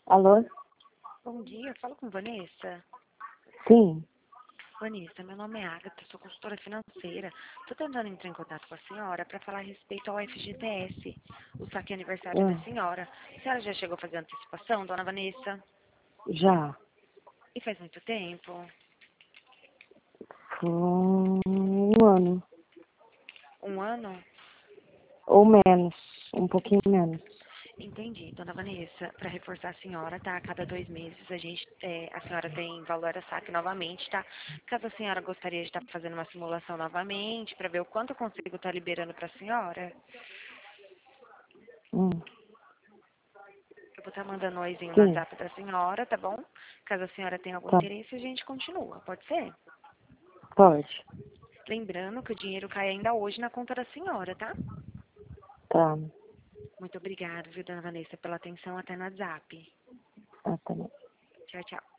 Alô? Bom dia, falo com Vanessa. Sim. Vanessa, meu nome é Agatha, sou consultora financeira. Estou tentando entrar em contato com a senhora para falar a respeito ao FGTS, o saque aniversário da Ah, senhora. A senhora já chegou a fazer antecipação, dona Vanessa? já. E faz muito tempo? Foi um ano. Um ano? Ou menos. Um pouquinho menos. Entendi, dona Vanessa. Para reforçar a senhora, tá? A cada 2 meses a senhora tem valor a saque novamente, tá? Caso a senhora gostaria de estar fazendo uma simulação novamente, para ver o quanto eu consigo estar liberando para a senhora, Hum. eu vou estar mandando um oizinho no Sim. WhatsApp da senhora, tá bom? Caso a senhora tenha algum Tá. interesse, a gente continua, pode ser? Pode. Lembrando que o dinheiro cai ainda hoje na conta da senhora, tá? Tá. Muito obrigada, viu, dona Vanessa, pela atenção até no WhatsApp. Ah, tá bom. Tchau, tchau.